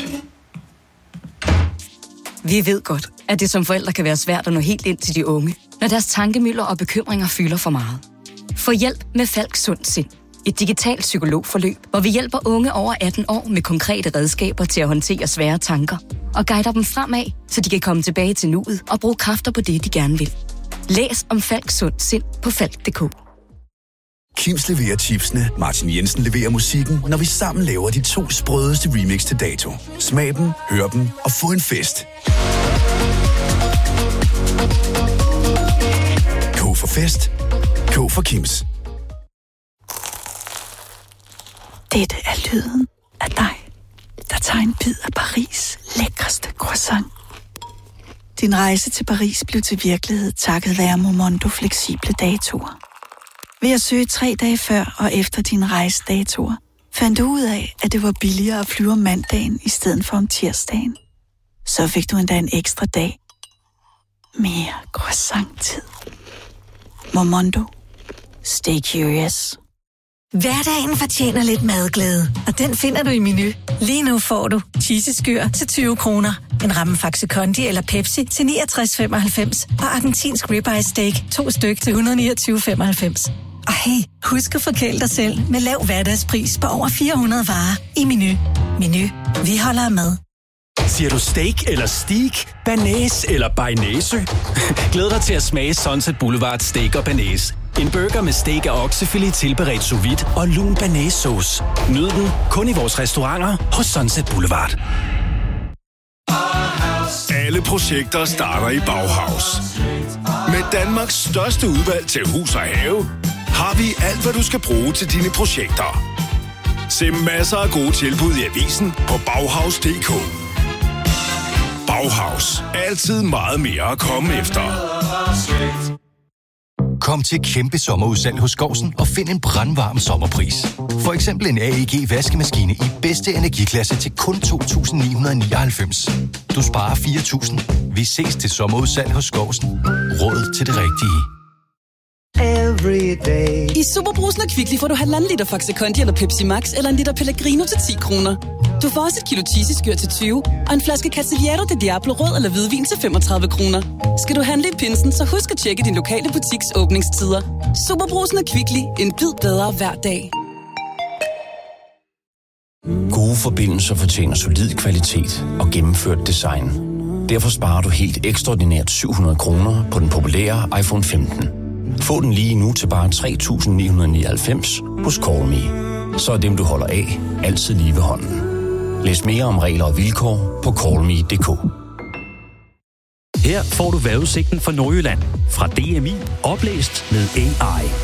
Vi ved godt, at det som forældre kan være svært at nå helt ind til de unge, når deres tankemylder og bekymringer fylder for meget. Få hjælp med Falk Sund Sind. Et digitalt psykologforløb, hvor vi hjælper unge over atten år med konkrete redskaber til at håndtere svære tanker og guider dem fremad, så de kan komme tilbage til nuet og bruge kræfter på det, de gerne vil. Læs om Falk Sund Sind på falk punktum d k. Kims leverer chipsene, Martin Jensen leverer musikken, når vi sammen laver de to sprødeste remix til dato. Smag dem, hør dem og få en fest. K for fest. K for Kims. Dette er lyden af dig, der tager en bid af Paris' lækreste croissant. Din rejse til Paris blev til virkelighed takket være Momondo fleksible datoer. Ved at søge tre dage før og efter din rejsedatoer, fandt du ud af, at det var billigere at flyve om mandagen i stedet for om tirsdagen. Så fik du endda en ekstra dag. Mere croissant-tid. Momondo. Stay curious. Hverdagen fortjener lidt madglæde, og den finder du i Menu. Lige nu får du cheesy skyr til tyve kroner, En ramme Faxe Kondi eller Pepsi til niogtres femoghalvfems og argentinsk ribeye steak to styk til et hundrede niogtyve femoghalvfems. Og hey, husk at forkæle dig selv med lav hverdagspris på over fire hundrede varer i Menu. Menu. Vi holder af mad. Siger du steak eller steak? Banæs eller bearnaise? Glæd dig til at smage Sunset Boulevard Steak og Banæs. En burger med steak og oksefilet tilberedt sous vide og lun banæssauce. Nyd den kun i vores restauranter hos Sunset Boulevard. Alle projekter starter i Bauhaus. Med Danmarks største udvalg til hus og have, har vi alt, hvad du skal bruge til dine projekter. Se masser af gode tilbud i avisen på Bauhaus punktum d k. Bauhaus. Altid meget mere at komme efter. Kom til kæmpe sommerudsalg hos Skousen og find en brandvarm sommerpris. For eksempel en A E G vaskemaskine i bedste energiklasse til kun to tusind ni hundrede nioghalvfems. Du sparer fire tusind. Vi ses til sommerudsalg hos Skousen. Råd til det rigtige. I Superbrusen og Kvickly får du halvanden liter Faxe Kondi eller Pepsi Max eller en liter Pellegrino til ti kroner. Du får også et kilo cheesy-skyr til tyve og en flaske Cavaliere de Diablo rød eller hvidvin til femogtredive kroner. Skal du handle i pinsen, så husk at tjekke din lokale butiks åbningstider. Superbrusen og Kvickly. En bid bedre hver dag. Gode forbindelser fortjener solid kvalitet og gennemført design. Derfor sparer du helt ekstraordinært syv hundrede kroner på den populære iPhone femten. Få den lige nu til bare tre tusind ni hundrede nioghalvfems hos Callme. Så er dem, du holder af, altid lige ved hånden. Læs mere om regler og vilkår på callme punktum d k. Her får du vejrudsigten for Nordjylland fra D M I, oplæst med A I.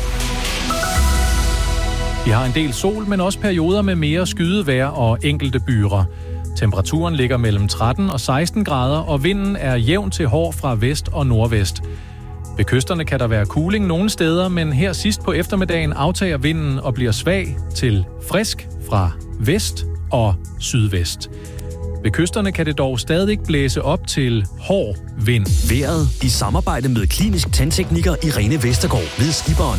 Vi har en del sol, men også perioder med mere skydevejr og enkelte byger. Temperaturen ligger mellem tretten og seksten grader, og vinden er jævn til hård fra vest og nordvest. Ved kysterne kan der være kuling nogle steder, men her sidst på eftermiddagen aftager vinden og bliver svag til frisk fra vest og sydvest. Ved kysterne kan det dog stadig blæse op til hård vind. Vejret i samarbejde med Klinisk Tandtekniker Irene Vestergaard ved Skiberen.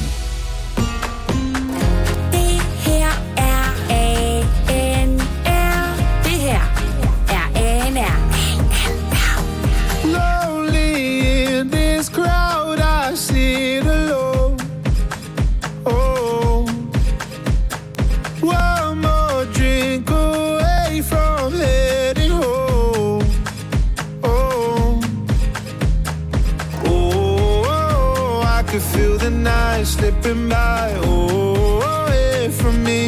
Slipping by, oh, away from me.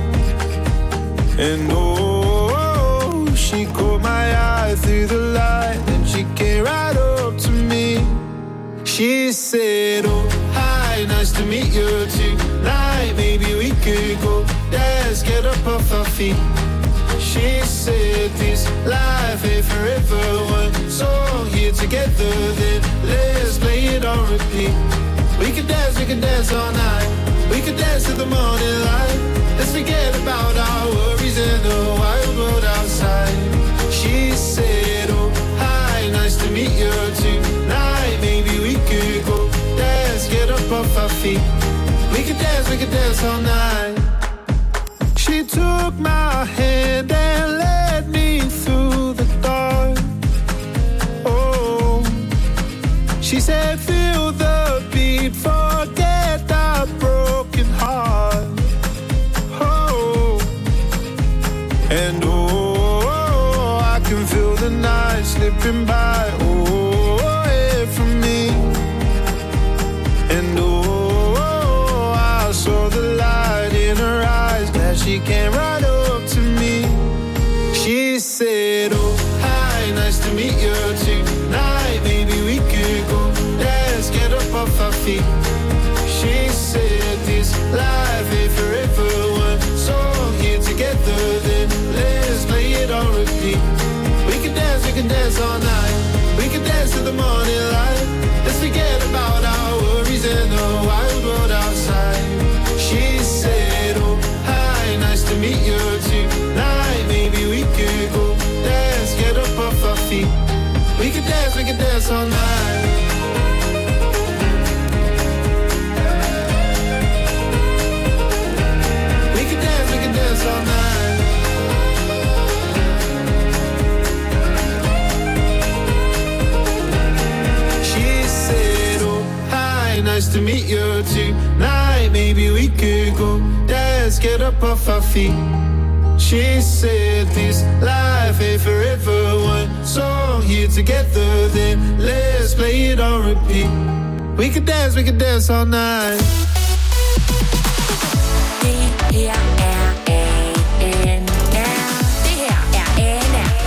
And oh, she caught my eye through the light, and she came right up to me. She said, oh, hi, nice to meet you tonight. Maybe we could go dance, get up off our feet. She said this life ain't forever, one song here together, then let's play it on repeat. We could dance, we could dance all night. We could dance to the morning light. Let's forget about our worries in the wild world outside. She said, oh, hi, nice to meet you tonight. Maybe we could go dance, get up off our feet. We could dance, we could dance all night. She took my hand and led me through the dark. Oh, she said, feel the beat, forget the broken heart. Oh, and oh, I can feel the night slipping by, oh, away from me. And oh, I saw the light in her eyes, glad she came right up to me. She said, oh, hi, nice to meet you tonight. Maybe we could go dance, get up off our feet. She said this life ain't forever, one song here together, then let's play it on repeat. We can dance, we can dance all night. We can dance to the morning light. Let's forget about our worries and the wild world outside. She said, oh, hi, nice to meet you tonight. Maybe we could go dance, get up off our feet. We can dance, we can dance all night. We can dance, we can dance all night. up off our feet. She said this life ain't forever. One song here together, then let's play it on repeat. We could dance, we could dance all night. Det her er A N R. Det her er A N R.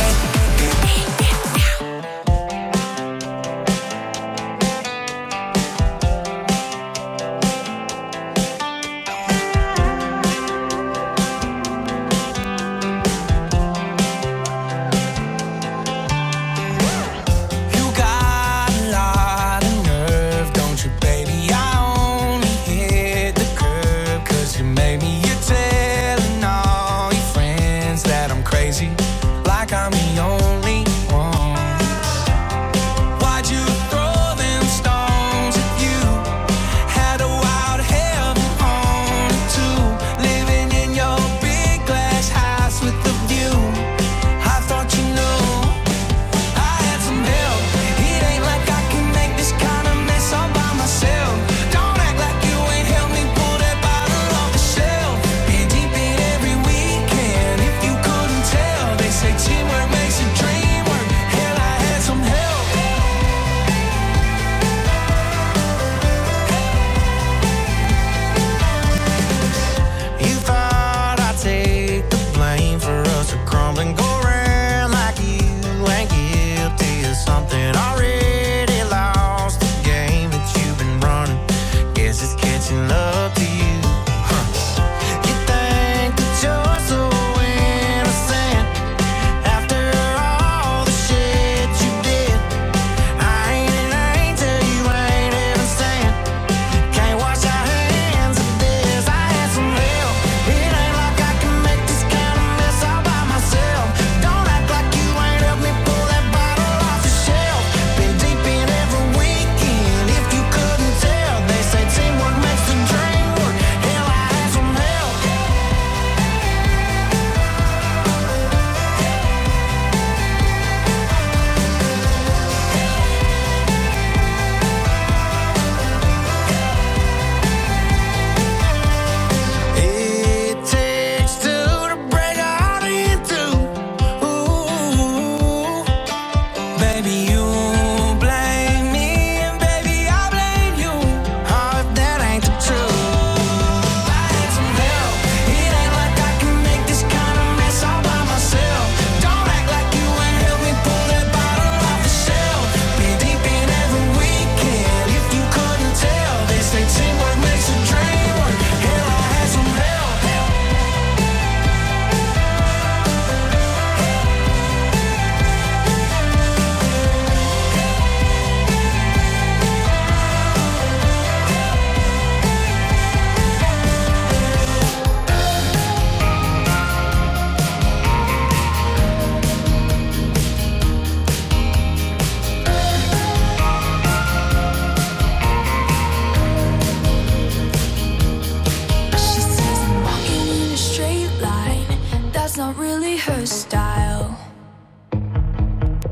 not really her style.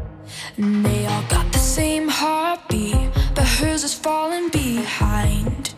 And they all got the same heartbeat, but hers is falling behind.